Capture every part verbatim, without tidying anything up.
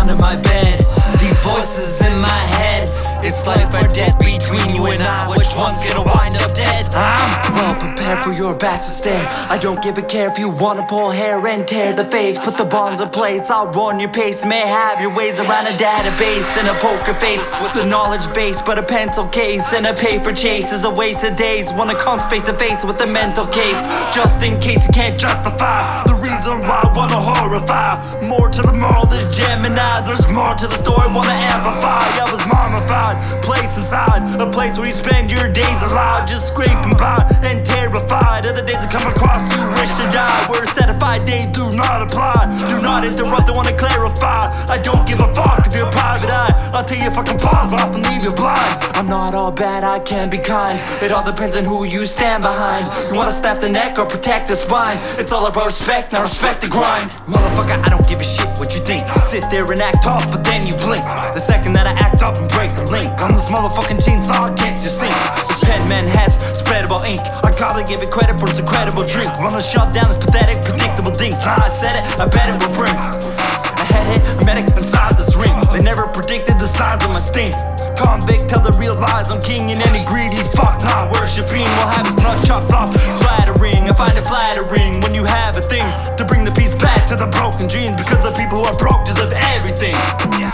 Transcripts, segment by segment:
under my bed. These voices in my head, it's life or death between you and I. Which one's gonna wind up dead? I'm well prepared for your bastard stare. I don't give a care if you wanna pull hair and tear the face. Put the bombs in place, I'll run your pace. May have your ways around a database and a poker face with a knowledge base, but a pencil case and a paper chase is a waste of days when it comes face to face with the mental case. Just in case you can't justify the reason why I wanna horrify. More to the moral than Gemini. There's more to the story, wanna amplify. I was mummified, place inside a place where you spend your days alive, just scraping by and terrified. Other days that come across you wish to die, where certified days do not apply. Do not interrupt, I wanna clarify. I don't give a fuck if you're a private eye. I'll tell you if I can pause off and leave you blind. I'm not all bad, I can be kind. It all depends on who you stand behind. You wanna snap the neck or protect the spine? It's all about respect, now respect the grind. Motherfucker, I don't give a shit what you think. You sit there and act tough, but then you blink. The second that I act up and break the link, I'm this motherfucking chainsaw against your sink. This pen man has spreadable ink. I gotta give it credit for its incredible drink. Wanna shut down this pathetic, predictable things. Nah, I said it, I bet it will bring a head hit, a medic inside this ring. They never predicted the size of my sting. Convict, tell the real lies, I'm king and any greedy fuck not worshipping will have his nut chopped off, splattering. I find it flattering when you have a thing to bring the peace back to the broken dreams, because the people who are broke deserve everything. Yeah.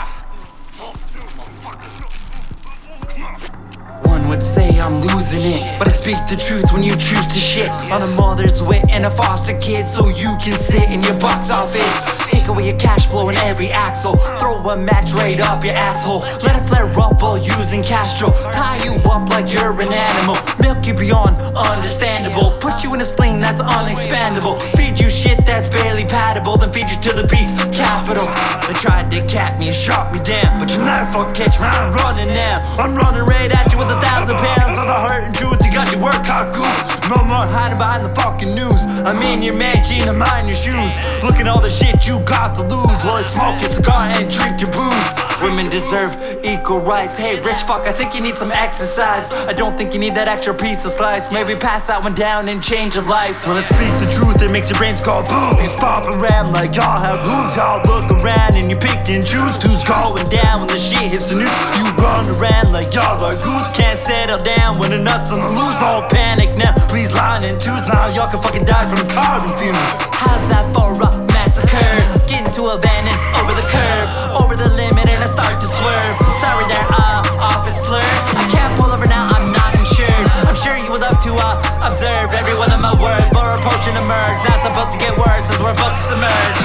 One would say I'm losing it, but I speak the truth when you choose to shit on a mother's wit and a foster kid so you can sit in your box office. Take away your cash flow in every axle, throw a match right up your asshole. Let it flare up while using Castro. Tie you up like you're an animal, milk you beyond understandable. Put you in a sling that's unexpandable, feed you shit that's barely palatable, then feed you to the beast capital. They tried to cap me and shot me down, but you never fuck catch me, I'm running now. I'm running right at you with a thousand pounds of the hurt and truth. You got your work cut, cool. No more hiding behind the fucking news. I'm in your mansion, I'm in your shoes. Look at all the shit you got to lose while I smoke your cigar and drink your booze. Women deserve equal rights. Hey rich fuck, I think you need some exercise. I don't think you need that extra piece of slice. Maybe pass that one down and change your life. When I speak the truth, it makes your brains go boom. You stop around like y'all have who's. Y'all look around and you pick and choose who's going down when the shit hits the news. You run around like y'all are goose. Can't settle down when the nuts on the loose. Don't panic now, please line in twos. Now y'all can fucking die from carbon fumes. How's that for a massacre? Get into a van and over the curb, over the limit and I start to swerve. Sorry there, uh, office slur. I can't pull over now, I'm not insured. I'm sure you would love to uh, observe every one of my words. We're approaching a merge, now it's about to get worse as we're about to submerge.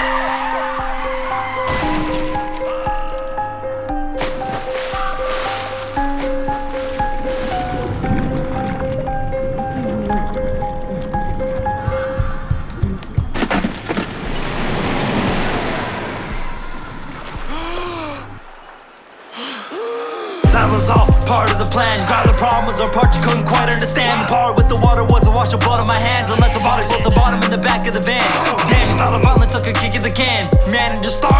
That was all part of the plan. Got the problem was our part you couldn't quite understand. The part with the water was to wash the blood on my hands and let the body float the bottom in the back of the van. Damn, you thought I finally took a kick in the can. Man, it just started.